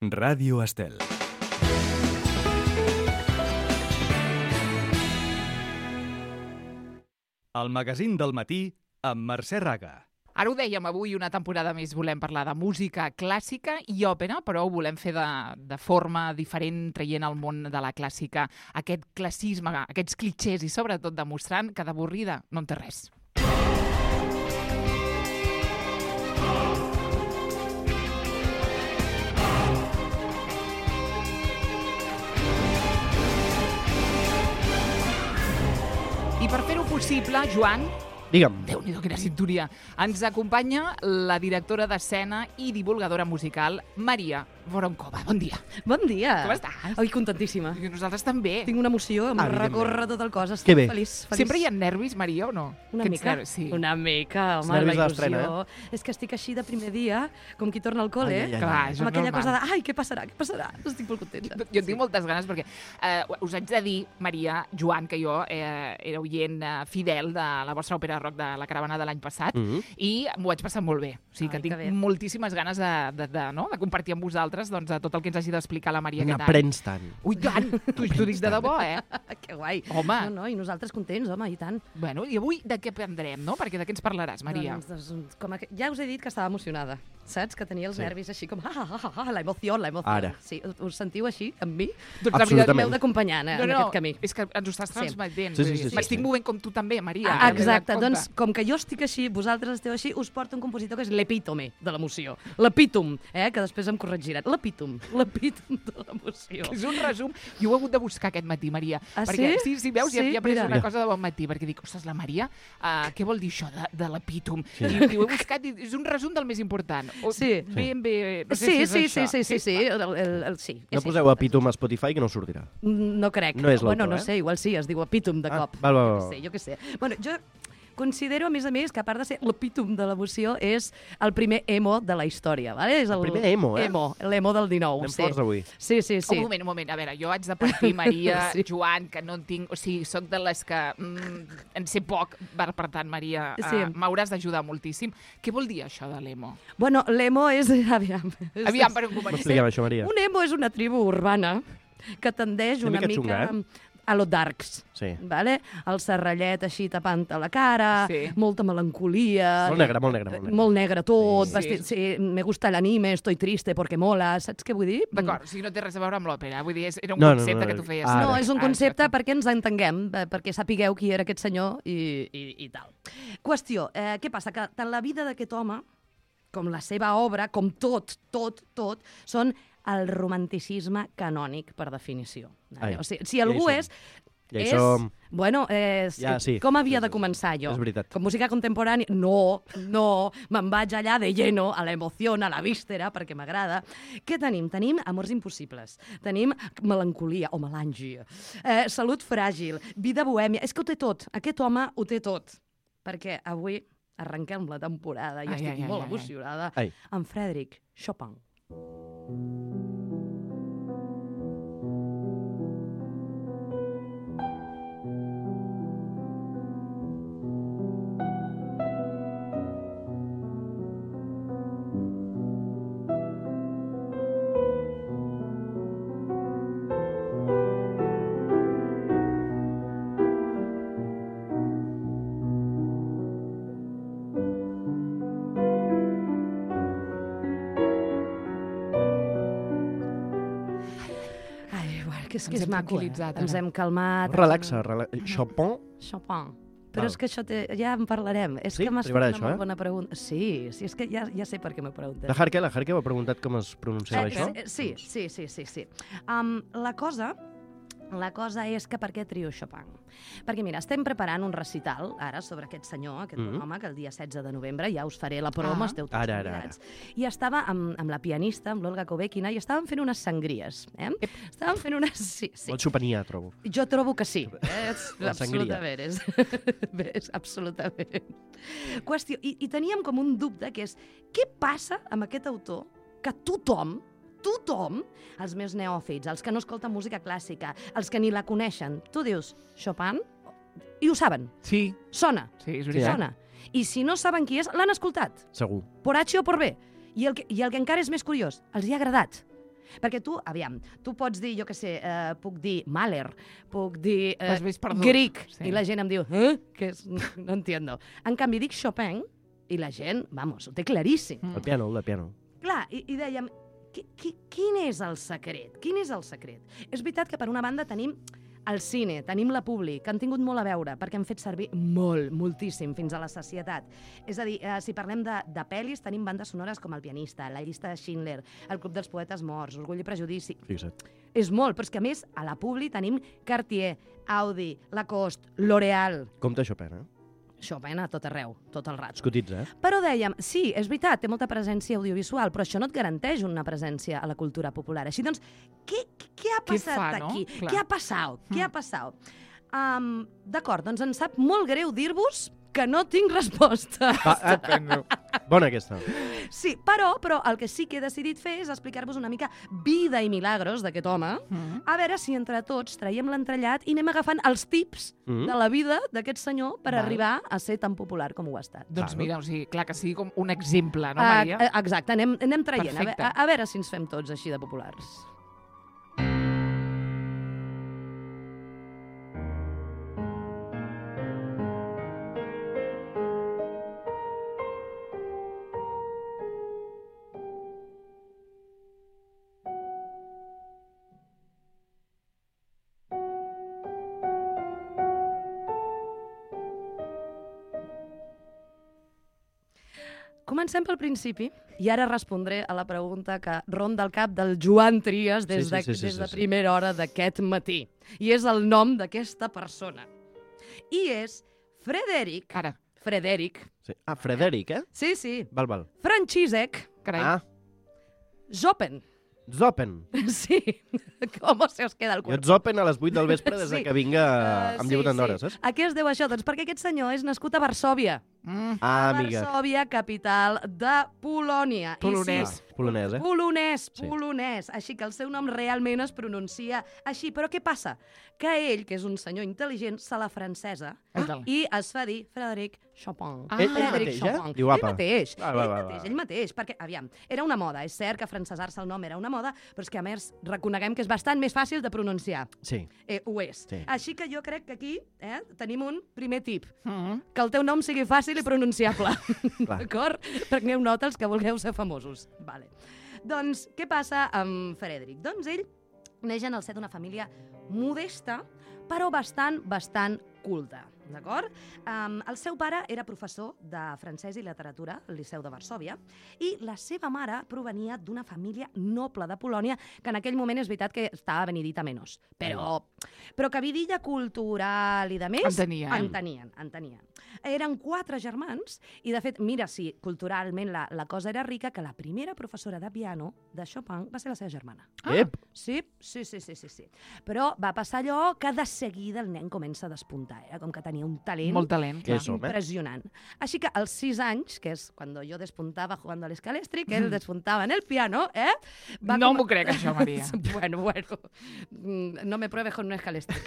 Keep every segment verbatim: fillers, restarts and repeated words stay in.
Ràdio Estel. El magazín del matí amb Mercè Raga. Ara ho dèiem, avui una temporada més volem parlar de música clàssica i òpera, però ho volem fer de, de forma diferent, traient al món de la clàssica aquest classisme, aquests clitxers i sobretot demostrant que d'avorrida no en té res. I per fer-ho possible, Joan, Digue'm. Déu-n'hi-do, quina sintonia, ens acompanya la directora d'escena i divulgadora musical, Maria Voronkova. Bon dia. Bon dia. Com estàs? Ai, contentíssima. I nosaltres també. Tinc una emoció, em Ah, recorre tot el cos. Estic Que bé. feliç, feliç. Sempre hi ha nervis, Maria, o no? Una Aquests mica, nervis, sí. una mica, Els home, la nervis de l'estrena, il·lusió. És que estic així de primer dia, com qui torna al col·le, Ai, ai, ai. Clar, això amb és aquella normal. cosa de, ai, què passarà, què passarà? Estic molt contenta. Jo en tinc moltes ganes perquè eh, us haig de dir, Maria, Joan, que jo eh, era oient eh, fidel de la vostra òpera rock de la caravana de l'any passat, Mhm. i m'ho vaig passar molt bé. O sigui que Ai, que tinc bé. moltíssimes ganes de, de, de, no? de compartir amb vosaltres doncs, tot el que ens hagi d'explicar la Maria aquest any. N'aprens tant. Ui, tant! T'ho t'ho dic de debò, eh? Que guai. Home. No, no, i nosaltres contents, home, i tant. Bueno, i avui de què prendrem, no? Perquè de què ens parlaràs, Maria? Doncs, doncs, com a... Ja us he dit que estava emocionada, saps? Que tenia els Sí. nervis així com, ah, ah, ah, ah, la emoció, la emoció. Ara. Sí, us sentiu així, amb mi? Doncs la veritat, Absolutament. M'heu d'acompanyar eh, no, en no, aquest camí. és que ens ho estàs Sí. transmetent. Sí, vull sí, dir, sí, sí, M'estic sí. movent com tu també, Maria. Ah, eh, m'he exacte, donat doncs compte. com que jo estic així, vosaltres esteu així, us porta un compositor que és l'epítome de l'emoció. L'epítom, eh, que després em corregiran. L'epítom, l'epítom de l'emoció. És un resum. Jo ho he hagut de buscar aquest matí, Maria. Ah, perquè, sí? sí? Sí, veus, Sí, ja, ja he pres mira. una cosa de bon matí, perquè dic, ostres, la Maria, uh, què vol dir això de, de l'epítom? Sí. I, I ho he buscat, i és un resum del més important. O, Sí. Ben bé, no sé Sí, si és sí, això. sí, sí, sí, sí, el, el, el, sí. No és poseu Epítom a Spotify que no sortirà. No crec. No és l'autor, Bueno, no eh? sé, igual sí, es diu epítom de Ah, cop. val, val, Jo val. què sé, jo què sé. Bueno, jo considero, a més a més, que a part de ser l'epítom de l'emoció, és el primer emo de la història, vale? És El primer emo, eh? Emo, l'emo del dinou. Anem sí. forts avui. Sí, sí, sí. Un moment, un moment. A veure, jo haig de partir, Maria, Sí. Joan, que no en tinc... O sigui, sóc de les que mm, en sé poc, per tant, Maria, Sí. uh, m'hauràs d'ajudar moltíssim. Què vol dir això de l'emo? Bueno, l'emo és... Aviam. és- Aviam, per un començar. M'expliquem això, Maria. Un emo és una tribu urbana que tendeix Una una, mica mica, xunga, eh? a lo darks. Sí. Vale? El serrallet així tapant a la cara, Sí. molta melancolia. Molt negre, molt negre, molt negre. Molt negre tot, Sí. vestit, sí, me gusta l'anime, estoy triste porque mola, saps què vull dir? D'acord, o sigui, no té res a veure amb l'òpera. Vull dir, és- era un No, no, concepte no, que tu feies. ara. No, és un Ah, concepte exacte. perquè ens entenguem, eh, perquè sapigueu qui era aquest senyor i, i, i tal. Qüestió, eh, què passa? Que tant la vida d'aquest home, com la seva obra, com tot, tot, tot, són el romanticisme canònic, per definició. Ai, O sigui, si ja hi algú som. és... Ja hi és, som. Bueno, eh, Ja, sí. com havia Sí, de sí, començar jo? és veritat. Com música contemporània? No, no, me'n vaig allà de lleno, a la emoció, a la víscera, perquè m'agrada. Què tenim? Tenim amors impossibles, tenim melancolia o melàngia, eh, salut fràgil, vida bohèmia, és que ho té tot, aquest home ho té tot, perquè avui arrenquem la temporada i Ai, estic ai, ai, molt ai, ai. emocionada, Ai. amb Frédéric Chopin. Ai, bueno, que és, que Ens és hem maco, eh? tranquil·litzat, Ens ara. hem calmat. Relaxa, rela... Chopin. Chopin. Però Val. és que això té... ja en parlarem. És Sí? que m'has fet Arribarà una això, molt eh? bona pregunta. Sí, sí, és que ja, ja sé per què m'ho preguntes. La Harke, la Harke m'ha preguntat com es pronunciava això. eh, sí, sí, sí, sí, sí. Um, la cosa... La cosa és que per què trio Chopin? Perquè, mira, estem preparant un recital, ara, sobre aquest senyor, aquest Mhm. home, que el dia setze de novembre, ja us faré la promo, Ah. esteu tots Ara, ara, convidats. I estava amb, amb la pianista, amb l'Olga Kovekina, i estàvem fent unes sangries. Eh? Estàvem fent unes... Sí, sí. Molt xopania, trobo. Jo trobo que sí. És, La sangria. absolutament. És, és absolutament. Qüestió, i, I teníem com un dubte, que és què passa amb aquest autor que tothom, tothom, els meus neòfits, els que no escolten música clàssica, els que ni la coneixen, tu dius Chopin i ho saben. Sí, Sona. sí, és Sí, eh? veritat. Sona. I si no saben qui és, l'han escoltat. Segur. Por H o por B. I el, que, I el que encara és més curiós, els hi ha agradat. Perquè tu, aviam, tu pots dir, jo què sé, eh, puc dir Mahler, puc dir eh, T'has vist perdut. Grieg, Sí. i la gent em diu, eh? Que és... no entiendo. En canvi, dic Chopin, i la gent, vamos, ho té claríssim. Mm. El piano, el de piano. Clar, i, i dèiem, qui, qui, quin és el secret? Quin és el secret? És veritat que per una banda tenim el cine, tenim la publi, que han tingut molt a veure, perquè han fet servir molt, moltíssim, fins a la sacietat. És a dir, eh, si parlem de, de pel·lis, tenim bandes sonores com El pianista, La llista de Schindler, El club dels poetes morts, Orgull i prejudici. Fixa't. És molt, però és que a més, a la publi tenim Cartier, Audi, Lacoste, L'Oreal, Compte Chopin, eh? Chopin a tot arreu, tot el rato. Es cotitza, eh? Però dèiem, sí, és veritat, té molta presència audiovisual, però això no et garanteix una presència a la cultura popular. Així doncs, què, què ha Què passat fa, no? aquí? Clar. Què ha passat? Què Mm. ha passat? Um, D'acord, doncs ens sap molt greu dir-vos que no tinc resposta. Va, ah, bona aquesta. Sí, però, però el que sí que he decidit fer és explicar-vos una mica vida i milagros d'aquest home, Mm. a veure si entre tots traiem l'entrellat i anem agafant els tips Mm. de la vida d'aquest senyor per Val. arribar a ser tan popular com ho ha estat. Doncs Clar. mira, o sigui, clar que sigui com un exemple, no, Ah, Maria? eh, exacte, anem, anem traient, a, ve- Perfecte. a, a veure si ens fem tots així de populars. Comencem pel principi i ara respondré a la pregunta que ronda el cap del Joan Trias des Sí, de, sí, sí, sí, des de sí, sí. primera hora d'aquest matí. I és el nom d'aquesta persona. I és Frederic, Ara, Frederic, Sí. Ah, Frederic, eh? sí, sí, Val, val. Franciszek carai. Ah, Chopin. Zopen. Sí, com se us queda el Jo cor? et zopen a les vuit del vespre des de Sí. que vinga Uh, amb sí, llibret d'hora, sí. saps? A què es deu això? Doncs perquè aquest senyor és nascut a Varsòvia. Mm. Ah, amiga. Varsòvia, capital de Polònia. Polonès. I sí, Polonès, eh? polonès, Sí. polonès. Així que el seu nom realment es pronuncia així. Però què passa? Que ell, que és un senyor intel·ligent, se la francesa Ai, tal. i es fa dir Frederic Chopin. Ah. Ell, ell Frederic mateix, eh? Chopin. Diu, apa. Ell mateix, Va, va, ell va, mateix, va. ell mateix. Perquè, aviam, era una moda. És cert que francesar-se el nom era una moda, però és que, a més, reconeguem que és bastant més fàcil de pronunciar. Sí. Eh, ho és. Sí. Així que jo crec que aquí eh, tenim un primer tip. Mm. Que el teu nom sigui fàcil i pronunciable. Clar. D'acord? Prengueu nota els que vulgueu ser famosos. Vale. Doncs, què passa amb Frederic? Doncs ell neix en el ser d'una família modesta, però bastant, bastant culta. D'acord? Um, el seu pare era professor de francès i literatura al Liceu de Varsòvia i la seva mare provenia d'una família noble de Polònia que en aquell moment és veritat que estava benedita menys. Però, però que vidilla cultural i de més... En tenien. En tenien, en tenien. Eren quatre germans i, de fet, mira, si culturalment la, la cosa era rica, que la primera professora de piano de Chopin va ser la seva germana. Ah. Ep! Sí, sí, sí, sí, sí, sí. Però va passar allò que de seguida el nen comença a despuntar, eh? Com que tenia un talent Molt talent, Que clar. és, home. impressionant. Així que als sis anys, que és quan jo despuntava jugando al escalèstric, ell despuntava en el piano, eh? No com- m'ho crec, això, Maria. bueno, bueno. Mm, No me pruebes con un escalèstric.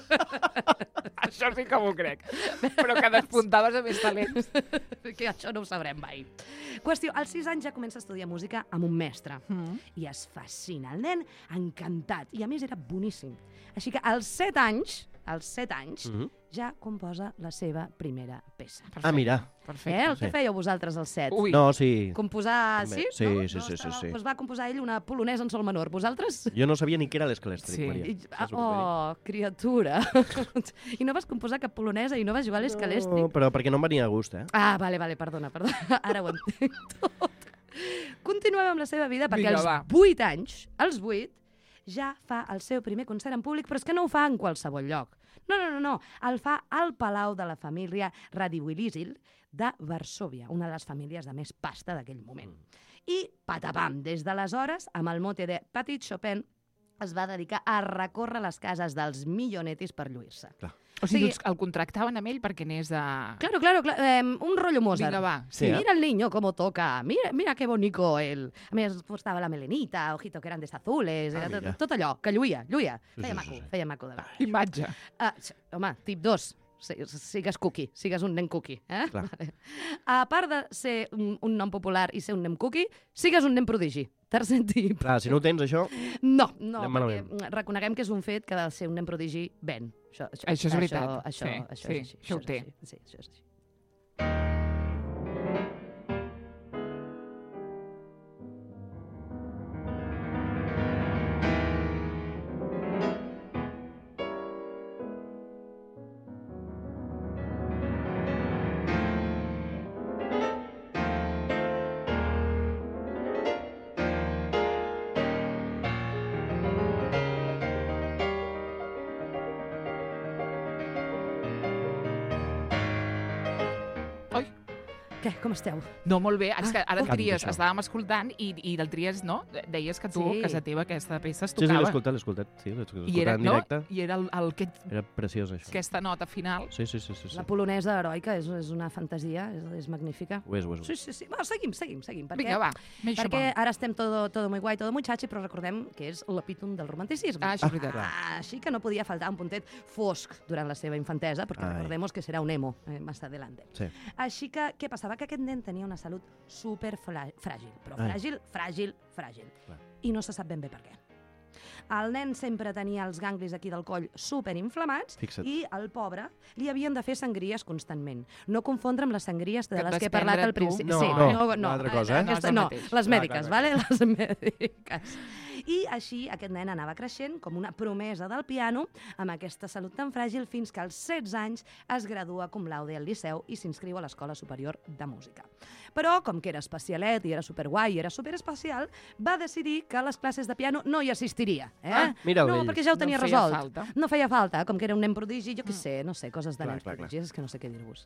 Això sí que m'ho crec. Però que despuntaves a més talents. que això no ho sabrem mai. Qüestió, als sis anys ja comença a estudiar música amb un mestre. Mm. I es fascina. El nen encantat. I a més era boníssim. Així que als set anys, als set anys, Mhm. ja composa la seva primera peça. Ah, mira. Perfecte. Eh? El que sí. fèieu vosaltres als set? Ui, No, sí. Composar, També. sí? Sí, no? sí, no sí, estava- sí, sí. Doncs va composar ell una polonesa en sol menor. Vosaltres? Jo no sabia ni què era l'escalèstric, Sí. Maria. I, Saps el que vull dir? oh, criatura. I no vas composar cap polonesa i no vas jugar a l'escalèstric? No, però perquè no em venia a gust, eh? Ah, vale, vale, perdona, perdona. Ara ho entenc tot. Continuem amb la seva vida perquè Vinga, als va. vuit anys, als vuit, ja fa el seu primer concert en públic, però és que no ho fa en qualsevol lloc. No, no, no, no. El fa al Palau de la família Radziwiłł de Varsòvia, una de les famílies de més pasta d'aquell moment. I, patapam, des d'aleshores, amb el mote de Petit Chopin, es va dedicar a recórrer les cases dels millonetis per lluir-se. o sigui, sí. doncs el contractaven amb ell perquè anés de... Claro, claro, claro. Eh, un rollo Mozart. Vinga, va. Sí, eh? Mira el niño cómo toca, mira, mira qué bonito él. A més, portava la melenita, ojito que grandes azules, Ah, era tot, mira. tot allò, que lluïa, lluïa. Sí, Feia sí, maco, sí, sí. feia maco de veure. Imatge. Uh, home, tip dos, sigues cookie, sigues un nen cookie. Eh? Clar. Vale. A part de ser un, un nom popular i ser un nen cookie, sigues un nen prodigi. tercer tip. Clar, si no ho tens, això... No, no, Anem perquè malament. reconeguem que és un fet que de ser un nen prodigi ven. Això, això, Això és veritat. Això, això, Sí, això sí, és així. això ho és té. així. Sí, això és així. Què, com esteu? No, molt bé. És que ara el Canta, Tries, això. estàvem escoltant i, i del Tries, no? Deies que tu, Sí. a casa teva, aquesta peça es Sí, sí, tocava. l'he escoltat, l'he escoltat. Sí, l'he escoltat I era, en no? directe. I era el, el, aquest, Era preciós, això. aquesta nota final. Sí, sí, sí. sí, sí. La polonesa heroica és, és una fantasia, és, és magnífica. Ho és, ho és. Sí, sí, sí. Va, seguim, seguim, seguim. Perquè, Vinga, va. Més perquè Chopin. ara estem todo, todo muy guai, todo muy chachi, però recordem que és l'epítom del romanticisme. Ah, això és veritat. Ah, així que no podia faltar un puntet fosc durant la seva infantesa, perquè Ai. recordemos que serà un emo eh, más adelante. Sí. Així que, què passava? Que aquest nen tenia una salut super fràgil, però Ai. fràgil, fràgil, fràgil. Clar. I no se sap ben bé per què. El nen sempre tenia els ganglis aquí del coll superinflamats Fixa't. i al pobre li havien de fer sangries constantment. No confondre amb les sangries de Que et les vas que he parlat prendre al tu. principi. No, sí, no, no, una altra cosa, eh? No, és el no, mateix. les Clar, mèdiques, clar, vale? Les mèdiques. I així aquest nen anava creixent com una promesa del piano amb aquesta salut tan fràgil fins que als setze anys es gradua cum laude al Liceu i s'inscriu a l'Escola Superior de Música. Però, com que era especialet i era superguai i era superespecial, va decidir que a les classes de piano no hi assistiria. Eh? Ah, mira'l, no, ell. perquè ja ho No tenia feia resolt. falta. No feia falta, com que era un nen prodigi, jo què sé, no sé, coses de Clar, nens clar, clar. prodigis, és que no sé què dir-vos.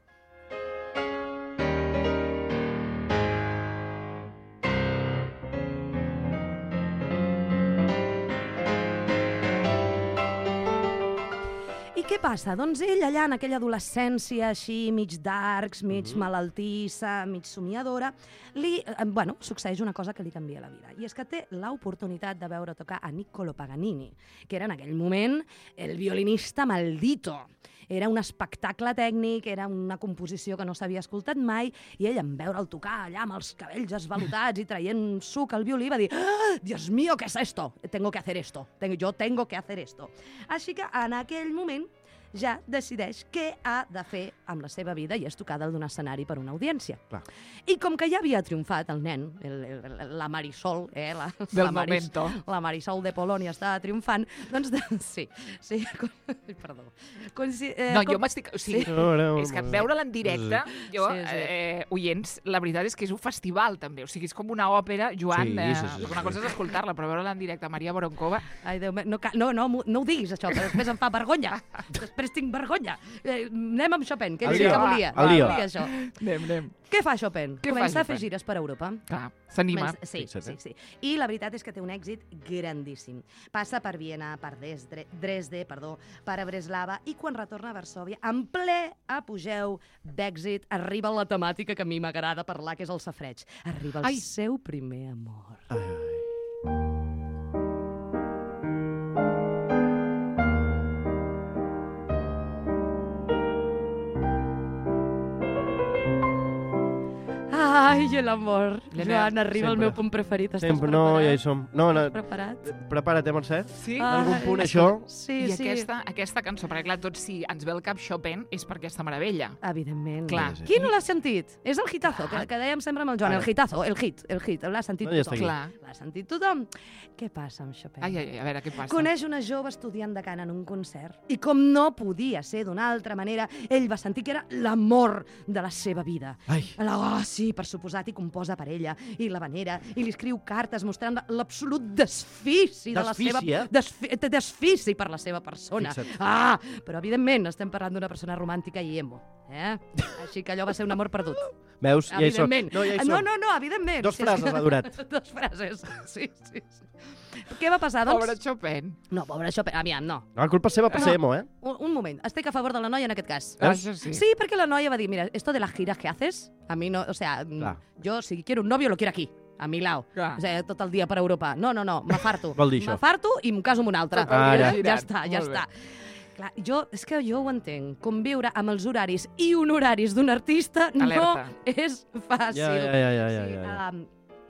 I què passa? Doncs ell allà en aquella adolescència així, mig darks, mig Mhm. malaltissa, mig somiadora, li, eh, bueno, succeeix una cosa que li canvia la vida. I és que té l'oportunitat de veure tocar a Niccolo Paganini, que era en aquell moment el violinista maldito. Era un espectacle tècnic, era una composició que no s'havia escoltat mai, i ell, en veure'l tocar allà amb els cabells esvalutats i traient suc al violí, va dir «Ah, Dios mío, ¿qué es esto? Tengo que hacer esto. Tengo, yo tengo que hacer esto». Així que en aquell moment ja decideix què ha de fer amb la seva vida i és tocar dalt d'un escenari per una audiència. Clar. I com que ja havia triomfat el nen, el, el, la Marisol, eh, la, Del la Maris- momento. la Marisol de Polònia estava triomfant, doncs de, sí, sí, con, perdó. Consi, eh, No, com- jo m'estic... O sigui, Sí. és que veure-la en directe, jo, Sí, sí. Eh, oients, la veritat és que és un festival, també. O sigui, és com una òpera, Joan, Sí, eh, sí, sí, sí. una cosa és escoltar-la, però veure-la en directe, Maria Boronkova, Ai, Déu meu, no, ca- no, no, no ho diguis, això, que després em fa vergonya. Després tinc vergonya. Eh, anem amb Chopin, que ell El sí lío, que va, volia. el lío. volia això. anem, anem. Què fa Chopin? Què fa Comença a fer Chopin? gires per Europa. Clar, s'anima. Comença- Sí, Fixa't, sí, eh? sí. I la veritat és que té un èxit grandíssim. Passa per Viena, per Dresde, Dresde perdó, per Breslava, i quan retorna a Varsòvia, en ple apogeu d'èxit, arriba la temàtica que a mi m'agrada parlar, que és el safreig. Arriba el Ai. seu primer amor. Ai, ai. Ai, l'amor. L'anem, Joan, arriba el sempre. meu punt preferit. Estàs Sempre, no, preparat? ja hi som. No, no, Estàs preparat? prepara't, eh, Mercè. Sí? En algun Ai. punt, això... Sí, I sí. aquesta, aquesta cançó, perquè clar, tot si ens ve el cap Chopin és per aquesta meravella. Evidentment. Clar. Sí, sí. Qui no l'ha sentit? És el hitazo, que, que dèiem sempre amb el Joan. Ara. El hitazo, el hit, el hit. L'ha sentit No, ja està tothom. aquí. Clar. L'ha sentit tothom. Què passa amb Chopin? Ai, ai, ai, a veure, què passa? Coneix una jove estudiant de cant en un concert i com no podia ser d'una altra manera, ell va sentir que era l'amor de la seva vida. Ai. La, oh, sí, per suposat, i composa per ella, i la venera, i li escriu cartes mostrant l'absolut desfici de la Desfici, seva... eh? Desfi té desfici per la seva persona. Fixa't. Ah, però evidentment estem parlant d'una persona romàntica i emo. Eh? Així que allò va ser un amor perdut. Veus? Ja hi som. Evidentment. No, ja hi som. no, no, no, evidentment. Dos frases ha durat. Dos frases, sí, sí, sí. Què va passar, doncs? Pobre Chopin. No, pobre Chopin, aviam, no. No, la culpa és seva per ser emo, eh? Un, un moment, estic a favor de la noia en aquest cas. Ah, Veus? això sí. Sí, perquè la noia va dir, mira, esto de las giras que haces, a mí no, o sea, mm, Clar. yo si quiero un novio lo quiero aquí, a mi lado. Clar. O sea, tot el dia per Europa. No, no, no, m'afarto. Vol dir això. M'afarto i em caso amb un altre. Tot el dia Ara. Ja, ja girant. està, ja Molt bé. està. Clar, jo, és que jo ho entenc. Conviure amb els horaris i honoraris d'un artista Alerta. no és fàcil. Ja, ja, ja, ja, ja, ja. um,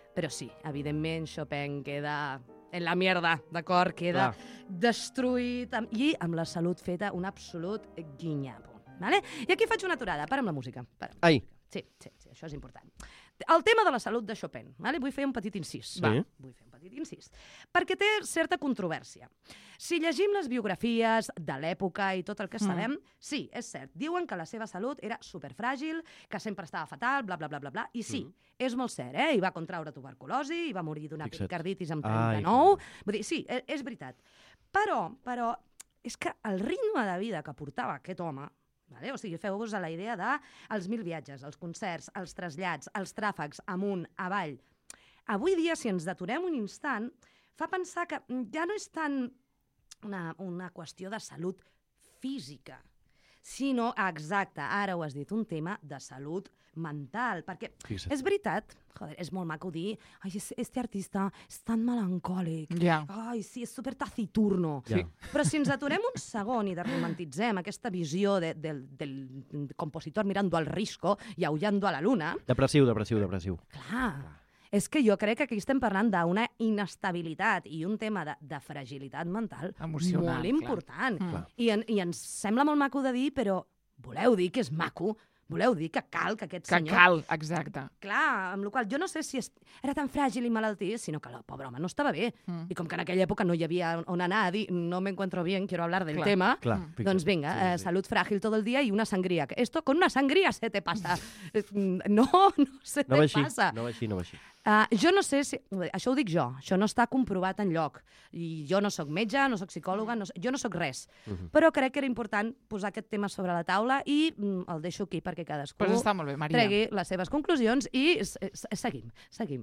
Però sí, evidentment, Chopin queda en la mierda, d'acord? Queda Clar. destruït amb, i amb la salut feta un absolut guinyapo. Vale? I aquí faig una aturada, para amb la música. Para amb la Ai. música. Sí, sí, sí, això és important. El tema de la salut de Chopin, vale? Vull fer un petit incís. Sí. Va, vull fer un petit incís. Perquè té certa controvèrsia. Si llegim les biografies de l'època i tot el que Mm. sabem, sí, és cert, diuen que la seva salut era superfràgil, que sempre estava fatal, bla, bla, bla, bla, bla, i sí, Mm. és molt cert, eh? I va contraure tuberculosi, i va morir d'una Fixa't. pericarditis amb Ai, trenta-nou. Vull dir, sí, és, és veritat. Però, però, és que el ritme de vida que portava aquest home, vale? O sigui, feu-vos a la idea de els mil viatges, els concerts, els trasllats, els tràfecs, amunt, avall. Avui dia, si ens deturem un instant, fa pensar que ja no és tant una, una qüestió de salut física, sinó, exacte, ara ho has dit, un tema de salut mental, perquè Fixa't. és veritat, joder, és molt maco dir, ai, es- este artista és tan melancòlic, Ja. ai, sí, és super taciturno. Ja. Però si ens aturem un segon i desromantitzem aquesta visió de, del, del compositor mirando al risco i aullando a la luna, Depressiu, depressiu, depressiu. clar, és que jo crec que aquí estem parlant d'una inestabilitat i un tema de, de fragilitat mental Emocional, molt clar. important. Mm. Clar. I, en, I ens sembla molt maco de dir, però voleu dir que és maco? Voleu dir que cal que aquest Que senyor... cal, exacte. Clar, amb la qual jo no sé si és, era tan fràgil i malaltís, sinó que el pobre home no estava bé. Mm. I com que en aquella època no hi havia on anar a dir no me encuentro bien, quiero hablar del Clar. tema, Clar, Mm. fixa't. doncs vinga, Sí, sí, eh, sí. salud frágil todo el día y una sangría. Esto con una sangría se te pasa. Eh, No, no se No va te així, passa. no va així, no va així. Uh, jo no sé si... Això ho dic jo, això no està comprovat enlloc. I jo no sóc metge, no sóc psicòloga, no, jo no sóc res. Mhm. Però crec que era important posar aquest tema sobre la taula i mm, el deixo aquí perquè cadascú Pues està molt bé, Maria. tregui les seves conclusions i s- s- seguim, seguim.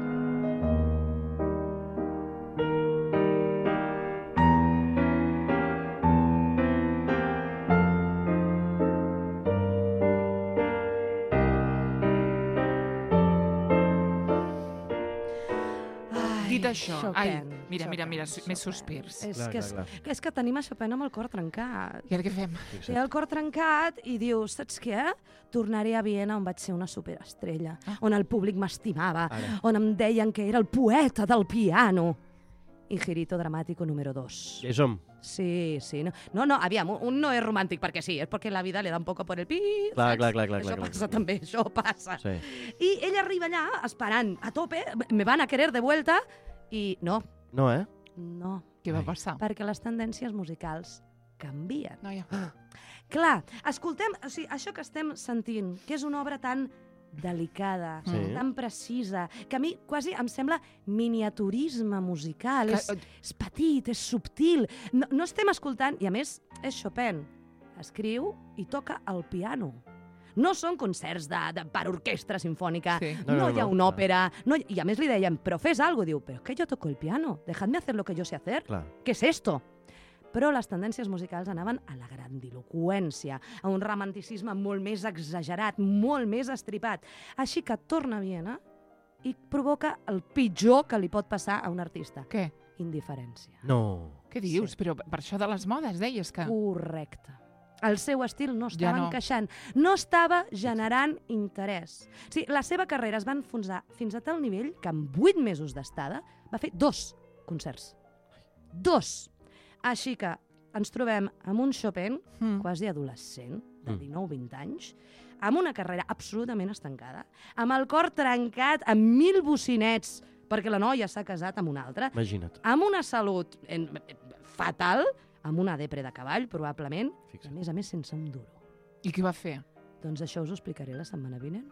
Ai, Dit això, ai, Chopin, mira, mira, mira, Chopin, més Chopin. sospirs. És, Clar, que clar, és, clar. és que tenim a Chopin amb el cor trencat. I ara què fem? Té Fixa't. el cor trencat i dius, saps què? Tornaré a Viena on vaig ser una superestrella, Ah. on el públic m'estimava, Ara. on em deien que era el poeta del piano. I girito dramàtico número dos. Ja hi som. Sí, sí. No, no, no aviam, un, un no és romàntic perquè sí, és perquè la vida le da un poco por el pit. Clar, saps? clar, clar, clar, Això clar, clar. passa també, això passa. Sí. I ell arriba allà esperant a tope, me van a querer de vuelta, i no, No, eh? no, Què va Ai. passar? perquè les tendències musicals canvien. Noia. Clar, escoltem, o sigui, això que estem sentint, que és una obra tan delicada, Sí. tan precisa, que a mi quasi em sembla miniaturisme musical. Que- És, és petit, és subtil. No, no estem escoltant, i a més, és Chopin. Escriu i toca el piano. No són concerts de, de, per orquestra sinfònica, Sí. no, No, no, hi ha no, una clar. òpera, no, hi- i a més li deien, però fes algo, diu, però és que jo toco el piano, dejadme hacer lo que yo sé hacer. Clar. ¿Qué es esto? Però les tendències musicals anaven a la grandiloquència, a un romanticisme molt més exagerat, molt més estripat. Així que torna a Viena i provoca el pitjor que li pot passar a un artista. Què? Indiferència. No. Què dius? Però per això de les modes deies que... Correcte. El seu estil no estava no. encaixant, no estava generant interès. O sigui, la seva carrera es va enfonsar fins a tal nivell que en vuit mesos d'estada va fer dos concerts. Dos! Així que ens trobem amb un Chopin Mm. quasi adolescent, de Mm. dinou vint anys, amb una carrera absolutament estancada, amb el cor trencat, amb mil bocinets, perquè la noia s'ha casat amb un altre, Imagina't. amb una salut en, fatal, amb una depre de cavall, probablement, i a Fixa't. més a més sense un duro. I què va fer? Doncs això us ho explicaré la setmana vinent.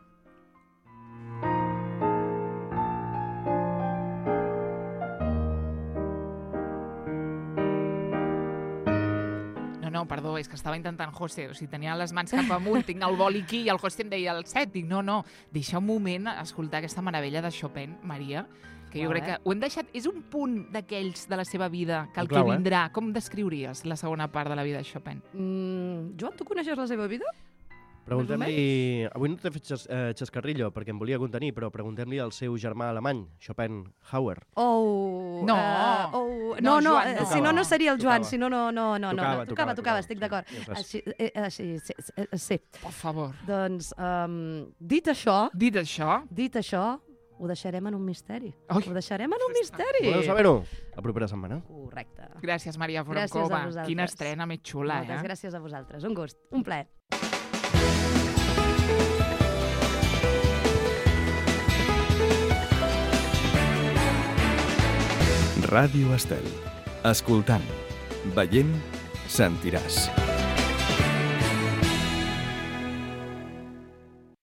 No, no, perdó, és que estava intentant José, o sigui, tenia les mans cap amunt, tinc el boli aquí i el José em deia el set, dic, no, no, deixa un moment escoltar aquesta meravella de Chopin, Maria, que jo Uau, crec eh? que ho hem deixat, és un punt d'aquells de la seva vida, que el Clau, que eh? vindrà, com descriuries la segona part de la vida de Chopin? Mm, Joan, tu coneixes la seva vida? Preguntem-li... Avui no t'he fet xas, eh, xascarrillo perquè em volia contenir, però preguntem-li al seu germà alemany, Schopenhauer. Oh, No. eh, oh, No, no, no, Joan, eh, no. si no, no seria el Joan, Tocava. si no, no, no, no, no, Tocava, no, tocava, tocava, tocava, estic sí, d'acord. ja saps. Així, eh, així, sí, sí, eh, sí. Per favor. Doncs, um, dit això, Dit això, dit això, ho deixarem en un misteri. Ui. Ho deixarem en un misteri. Voleu saber-ho? La propera setmana. Correcte. Gràcies, Maria Gràcies a Forankova. vosaltres. Quina estrena més xula, Moltes eh? gràcies a vosaltres. Un gust, un plaer. Ràdio Estel. Escoltant, veient, sentiràs.